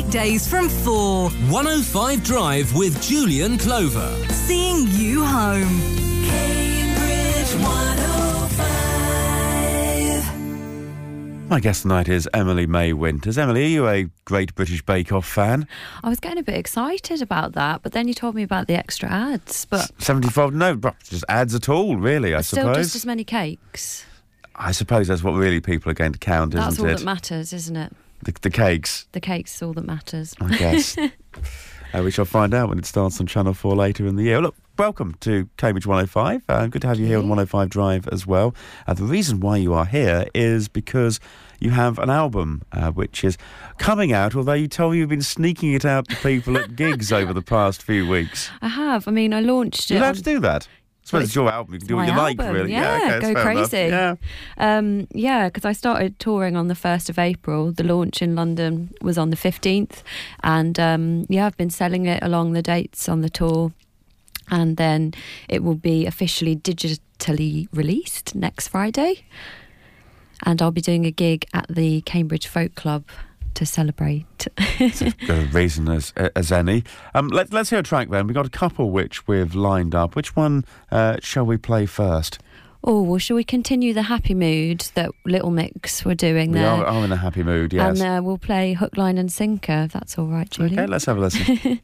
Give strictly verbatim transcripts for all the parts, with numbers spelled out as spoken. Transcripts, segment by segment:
weekdays from four. one oh five Drive with Julian Clover. Seeing you home. Cambridge one oh five. My guest tonight is Emily May Winters. Emily, are you a Great British Bake Off fan? I was getting a bit excited about that, but then you told me about the extra ads. But seventy-five, no, just ads at all, really, I still suppose. just as many cakes. I suppose that's what really people are going to count, isn't it? That's all that matters, isn't it? The, the cakes. The cakes is all that matters. I guess. uh, we shall find out when it starts on Channel four later in the year. Look, welcome to Cambridge one oh five. Uh, good to have you here on one oh five Drive as well. Uh, the reason why you are here is because you have an album uh, which is coming out, although you told me you've been sneaking it out to people at gigs over the past few weeks. I have. I mean, I launched it. You're allowed on... to do that. I suppose it's your album. You can do what you like, really. Yeah, yeah okay, go crazy. Yeah, um, yeah, because I started touring on the first of April. The launch in London was on the fifteenth. And, um, yeah, I've been selling it along the dates on the tour. And then it will be officially digitally released next Friday. And I'll be doing a gig at the Cambridge Folk Club to celebrate. It's a good reason as, as any. Um, let, let's hear a track then. We've got a couple which we've lined up. Which one uh, shall we play first? Oh, well, shall we continue the happy mood that Little Mix were doing we there? We are, are in a happy mood, yes. And uh, we'll play Hook, Line and Sinker, if that's all right, Julie. Okay, let's have a listen.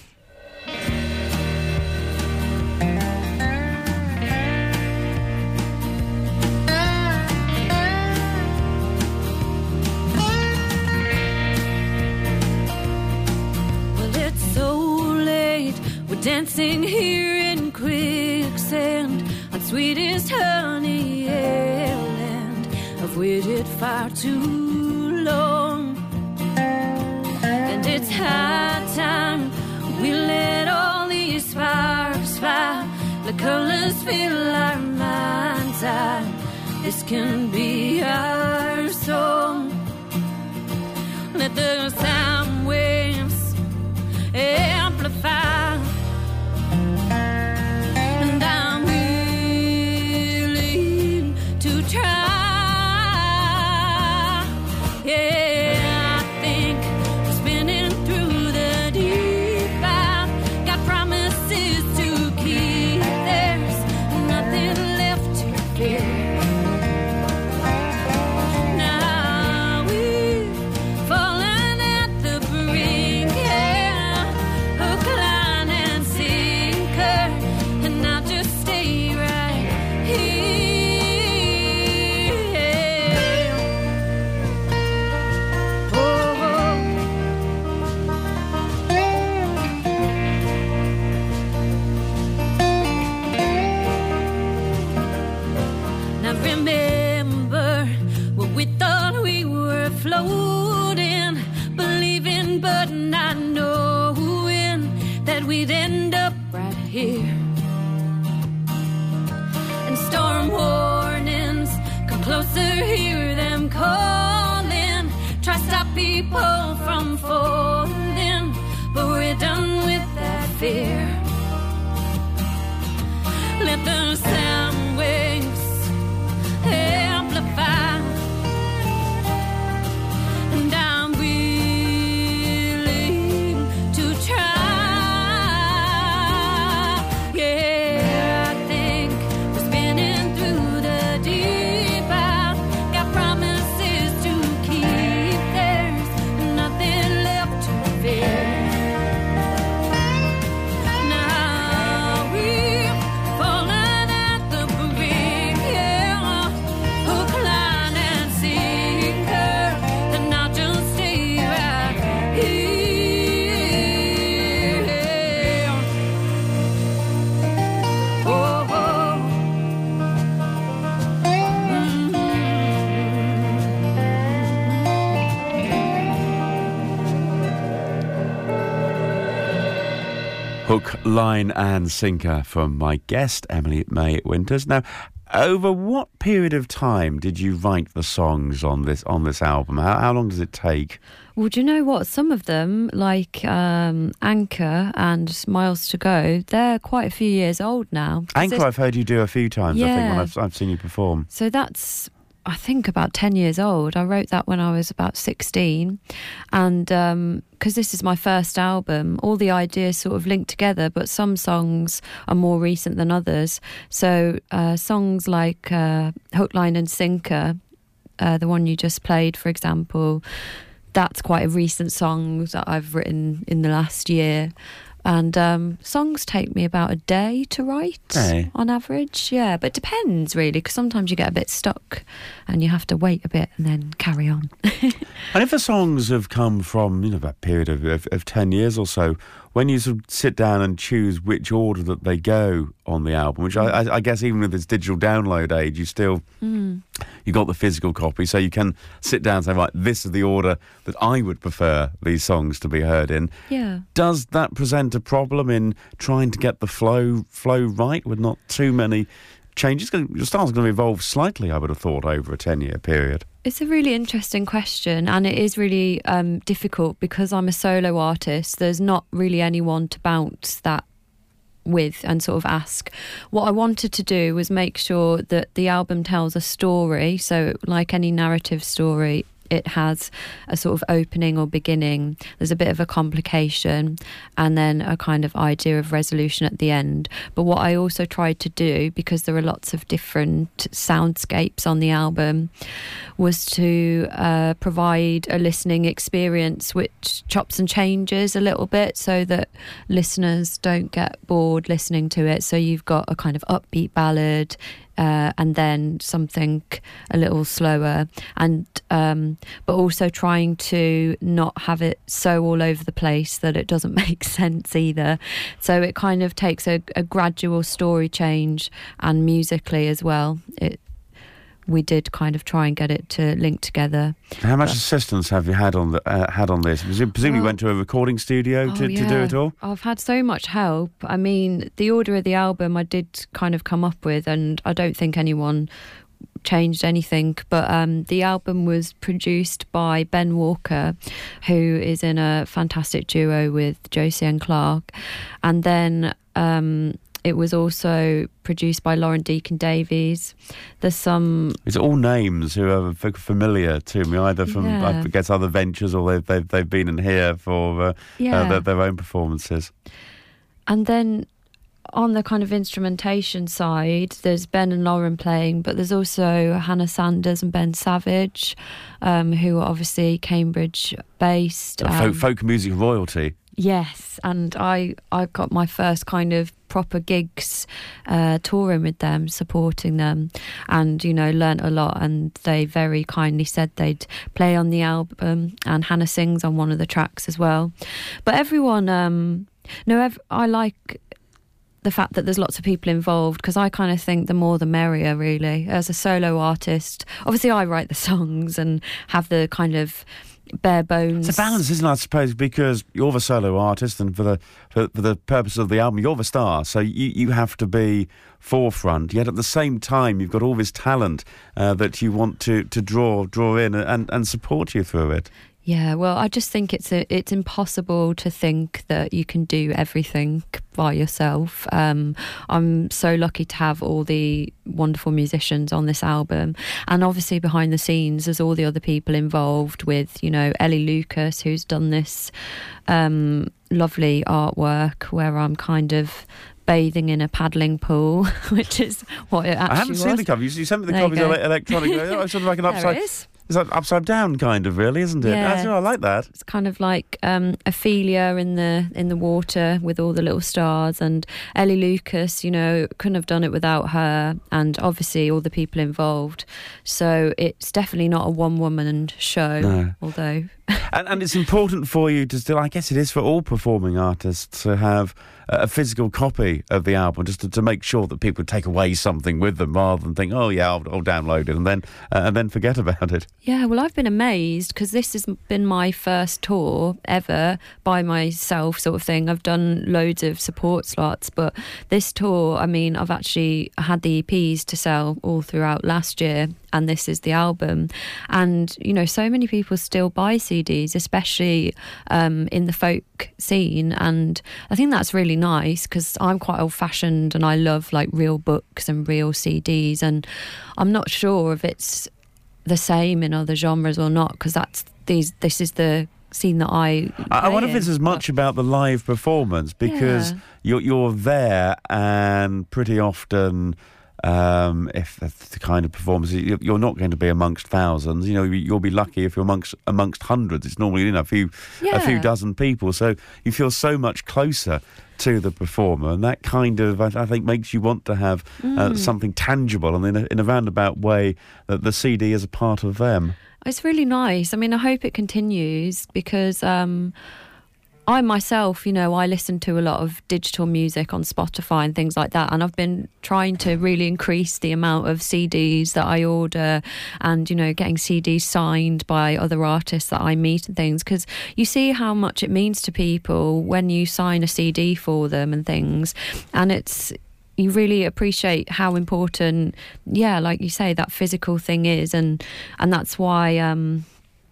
Dancing here in quicksand on sweetest honey land. I've waited far too long, and it's high time we let all these sparks fly. The colors fill our mind's eye. This can be our song. Let the sound waves amplify. We'd end up right here. And storm warnings come closer, hear them calling. Try stop people from falling, but we're done with that fear. Let the sound waves amplify. And I'm willing to try. Hook, Line and Sinker from my guest, Emily May Winters. Now, over what period of time did you write the songs on this on this album? How, how long does it take? Well, do you know what? Some of them, like um, Anchor and Miles to Go, they're quite a few years old now. Anchor I've heard you do a few times, yeah. I think, when I've, I've seen you perform. So that's... I think about ten years old. I wrote that when I was about sixteen. And because this is my first album, all the ideas sort of link together, but some songs are more recent than others. So uh, songs like uh, Hook, Line and Sinker, uh, the one you just played, for example, that's quite a recent song that I've written in the last year. And um, songs take me about a day to write Hey. on average. Yeah, but it depends really, because sometimes you get a bit stuck and you have to wait a bit and then carry on. And if the songs have come from, you know, that period of, of, of ten years or so, when you sort of sit down and choose which order that they go on the album, which I, I, I guess even with this digital download age, you still, Mm. you got the physical copy, so you can sit down and say, right, this is the order that I would prefer these songs to be heard in. Yeah. Does that present a problem in trying to get the flow flow right with not too many changes? Your style's going to evolve slightly, I would have thought, over a ten-year period. It's a really interesting question, and it is really um, difficult because I'm a solo artist. There's not really anyone to bounce that with and sort of ask. What I wanted to do was make sure that the album tells a story. So like any narrative story, it has a sort of opening or beginning. There's a bit of a complication and then a kind of idea of resolution at the end. But what I also tried to do, because there are lots of different soundscapes on the album, was to uh, provide a listening experience which chops and changes a little bit so that listeners don't get bored listening to it. So you've got a kind of upbeat ballad, Uh, and then something a little slower, and um, but also trying to not have it so all over the place that it doesn't make sense either. So it kind of takes a, a gradual story change, and musically as well. It we did kind of try and get it to link together. How much But- assistance have you had on the, uh, had on this? Presum- Presumably you Well- went to a recording studio Oh, to, to do yeah. it all? I've had so much help. I mean, the order of the album I did kind of come up with, and I don't think anyone changed anything, but um, the album was produced by Ben Walker, who is in a fantastic duo with Josie and Clark, and then um, it was also produced by Lauren Deacon Davies. There's some... It's all names who are f- familiar to me, either from, Yeah. I guess, other ventures, or they've, they've, they've been in here for uh, Yeah. uh, their, their own performances. And then on the kind of instrumentation side, there's Ben and Lauren playing, but there's also Hannah Sanders and Ben Savage, um, who are obviously Cambridge-based. Uh, folk, um, folk music royalty. Yes, and I, I got my first kind of proper gigs uh, touring with them, supporting them, and, you know, learnt a lot, and they very kindly said they'd play on the album, and Hannah sings on one of the tracks as well. But everyone, um, no, ev- I like the fact that there's lots of people involved, because I kind of think the more the merrier, really. As a solo artist, obviously I write the songs and have the kind of bare bones. It's a balance, isn't it, I suppose, because you're the solo artist, and for the for, for the purpose of the album, you're the star, so you, you have to be forefront, yet at the same time you've got all this talent uh, that you want to, to draw draw in and, and support you through it. Yeah, well, I just think it's a, it's impossible to think that you can do everything by yourself. Um, I'm so lucky to have all the wonderful musicians on this album, and obviously behind the scenes there's all the other people involved with, you know, Ellie Lucas, who's done this um, lovely artwork where I'm kind of bathing in a paddling pool, which is what it actually I haven't was. seen the cover. You, you sent me the There you copies go. ele- electronic. It's sort of like an There upside. it is. It's like upside down, kind of, really, isn't it? Yeah. That's- I like that. It's kind of like um, Ophelia in the in the water with all the little stars, and Ellie Lucas, you know, couldn't have done it without her, and obviously all the people involved. So it's definitely not a one-woman show, No. although... And, and it's important for you to still, I guess it is for all performing artists, to have a physical copy of the album, just to, to make sure that people take away something with them, rather than think, oh yeah, I'll, I'll download it and then uh, and then forget about it. Yeah, well, I've been amazed because this has been my first tour ever by myself, sort of thing. I've done loads of support slots, but this tour, I mean, I've actually had the E Ps to sell all throughout last year, and this is the album. And, you know, so many people still buy C Ds, especially um, in the folk scene. And I think that's really nice because I'm quite old-fashioned and I love, like, real books and real C Ds. And I'm not sure if it's the same in other genres or not, because that's these. This is the scene that I. I, I wonder if in, it's as much but, about the live performance, because Yeah. you're you're there, and pretty often, um, if that's the kind of performance, you- you're not going to be amongst thousands. You know, you'll be lucky if you're amongst amongst hundreds. It's normally, you know, a few a few Yeah. dozen people, so you feel so much closer to the performer, and that kind of, I, I think, makes you want to have uh, something tangible, and in a, in a roundabout way, that the C D is a part of them. It's really nice. I mean, I hope it continues, because um, I myself, you know, I listen to a lot of digital music on Spotify and things like that, and I've been trying to really increase the amount of C Ds that I order, and, you know, getting C Ds signed by other artists that I meet and things, because you see how much it means to people when you sign a C D for them and things, and it's you really appreciate how important, yeah, like you say, that physical thing is, and and that's why um,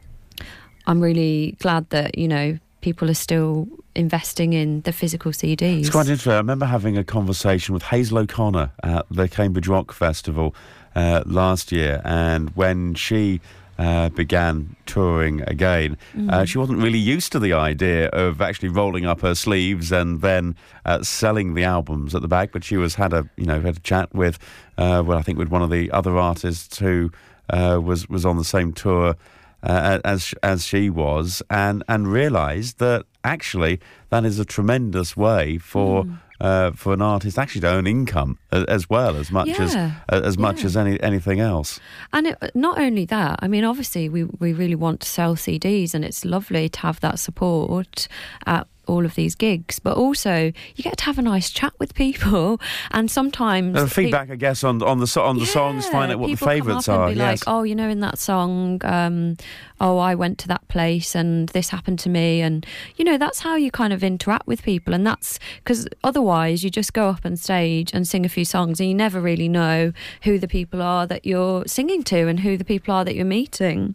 I'm really glad that, you know, people are still investing in the physical C Ds. It's quite interesting. I remember having a conversation with Hazel O'Connor at the Cambridge Rock Festival uh, last year, and when she uh, began touring again, Mm. uh, she wasn't really used to the idea of actually rolling up her sleeves and then uh, selling the albums at the back. But she was had a you know had a chat with, uh, well, I think with one of the other artists who uh, was was on the same tour Uh, as as she was, and and realised that actually that is a tremendous way for Mm. uh, for an artist actually to earn income as, as well as much as Yeah, uh, as much yeah. as any anything else. And it, not only that, I mean, obviously we, we really want to sell C Ds, and it's lovely to have that support at all of these gigs, but also you get to have a nice chat with people, and sometimes Uh, peop- feedback, I guess, on on the so- on the songs. Yeah, Find out what the people come favourites up and are. be Yes. like, oh, you know, in that song, um, oh, I went to that place and this happened to me, and you know, that's how you kind of interact with people, and that's because otherwise you just go up on stage and sing a few songs, and you never really know who the people are that you're singing to and who the people are that you're meeting,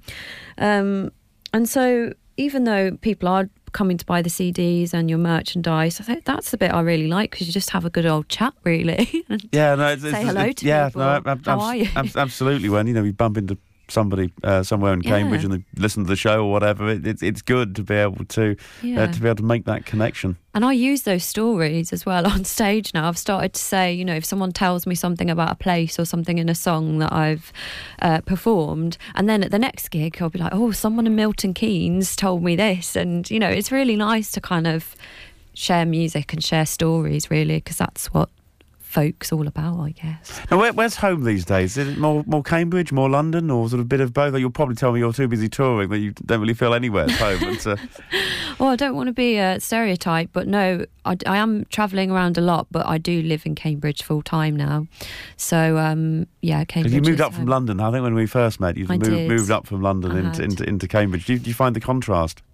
um, and so even though people are coming to buy the C Ds and your merchandise, I think that's the bit I really like, because you just have a good old chat, really. And Yeah, no, it's, say it's, hello it's, to yeah, people. no, ab- ab- How are you? ab- absolutely. When you know you bump into somebody uh, somewhere in Cambridge Yeah. and they listen to the show or whatever, it, it's it's good to be able to Yeah. uh, to be able to make that connection. And I use those stories as well on stage now. I've started to say, you know, if someone tells me something about a place or something in a song that I've uh, performed, and then at the next gig I'll be like, oh, someone in Milton Keynes told me this. And, you know, it's really nice to kind of share music and share stories, really, because that's what folk's all about, I guess. Now, where, where's home these days? Is it more more Cambridge, more London, or sort of a bit of both? Or you'll probably tell me you're too busy touring that you don't really feel anywhere at home. But, uh, Well, I don't want to be a stereotype, but no, I, I am travelling around a lot, but I do live in Cambridge full time now. So, um, yeah, Cambridge. you moved is up from home. London. I think when we first met, you I moved, did. moved up from London I into, had. into into Cambridge. Do you, do you find the contrast?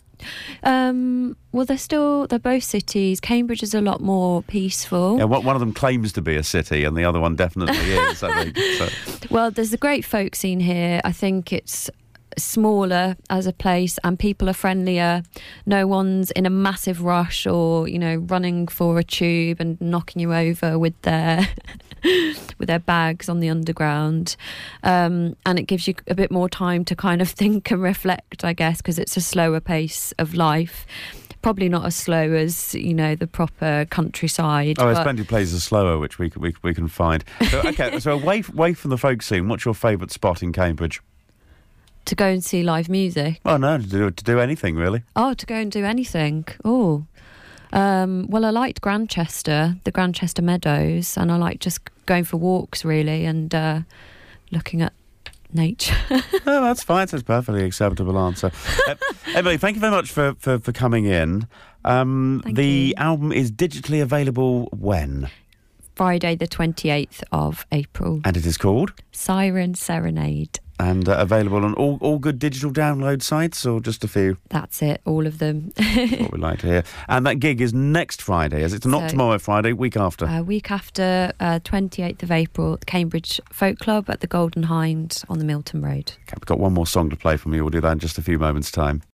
Um, well, they're still, they're both cities. Cambridge is a lot more peaceful. Yeah, one one of them claims to be a city, and the other one definitely is. I think. So. Well, there's a great folk scene here. I think it's smaller as a place, and people are friendlier. No one's in a massive rush or, you know, running for a tube and knocking you over with their with their bags on the underground, um, and it gives you a bit more time to kind of think and reflect, I guess, because it's a slower pace of life. Probably not as slow as, you know, the proper countryside. Oh, there's but- plenty of places slower which we can, we, we can find. So, okay, so away away from the folk scene, what's your favourite spot in Cambridge? to go and see live music. Oh no, to do to do anything really. Oh, to go and do anything. Oh. Um, well, I liked Grantchester, the Grantchester Meadows, and I like just going for walks, really, and uh, looking at nature. No, that's fine. That's a perfectly acceptable answer. uh, Emily, thank you very much for, for, for coming in. Um, Thank the you. album is digitally available when? Friday the twenty-eighth of April. And it is called? Siren Serenade. And uh, available on all, all good digital download sites, or just a few? That's it, all of them. What we like to hear. And that gig is next Friday, is it? Not So- tomorrow Friday, week after. A week after, uh, twenty-eighth of April, at the Cambridge Folk Club at the Golden Hind on the Milton Road. Okay, we've got one more song to play from you. We'll do that in just a few moments' time.